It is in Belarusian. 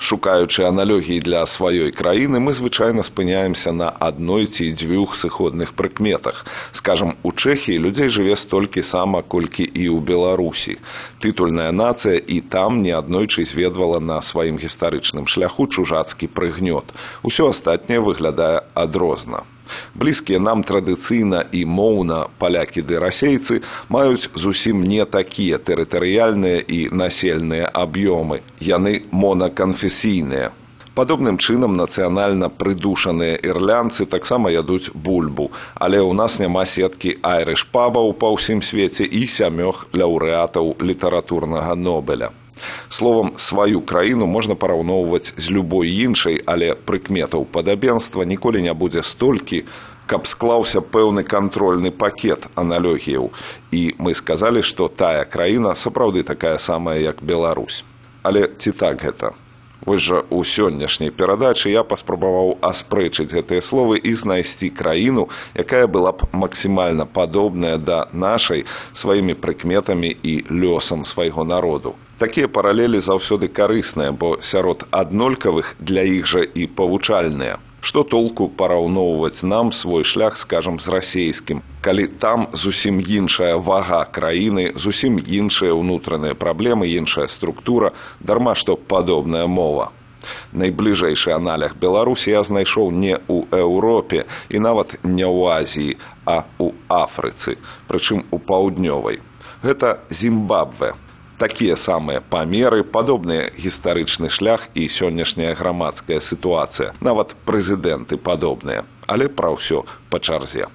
Шукаючы аналогіі для сваёй краіны, мы звычайна спыняемся на адной ці дзвюх сыходных прыкметах. Скажам, у Чэхіі людзей жыве столькі сама, колькі і ў Беларусі. Тытульная нацыя і там неаднойчы зведвала на сваім гістарычным шляху чужацкі прыгнёт. Усё астатняе выглядае адрозна. Блізкія нам традыцыйна і моўна палякі ды расейцы маюць зусім не такія тэрытарыяльныя і насельныя аб'ёмы. Яны монаканфесійныя. Падобным чынам нацыянальна прыдушаныя ірландцы таксама ядуць бульбу, але ў нас няма сеткі айрыш-пабаў па ўсім свеце і 7 лаўрэатаў літаратурнага Нобеля. Словам, сваю краіну можна параўноўваць з любой іншай, але прыкметаў падабенства ніколі не будзе столькі, каб склаўся пэўны кантрольны пакет аналогіяў. І мы сказалі, што тая краіна сапраўды такая самая, як Беларусь. Але ці так гэта? Вось жа у сённяшняй перадачы я паспрабаваў аспрэчыць гэтыя словы і знайсці краіну, якая была б максімальна падобная да нашай сваімі прыкметамі і лёсам свайго народу. Такія паралелі заўсёды карысныя, бо сярод аднолькавых для іх жа і павучальныя. Што толку параўноўваць нам свой шлях, скажам, з расейскім, калі там зусім іншая вага краіны, зусім іншыя ўнутраныя праблемы, іншая структура, дарма што падобная мова. Найбліжэйшы аналог Беларусі я знайшоў не ў Еўропе і нават не ў Азіі, а ў Афрыцы, прычым у паўднёвай. Гэта Зімбабве. Такія самыя памеры, падобны гістарычны шлях і сённяшняя грамадская сітуацыя. Нават прэзідэнты падобныя. Але пра ўсё па чарзе.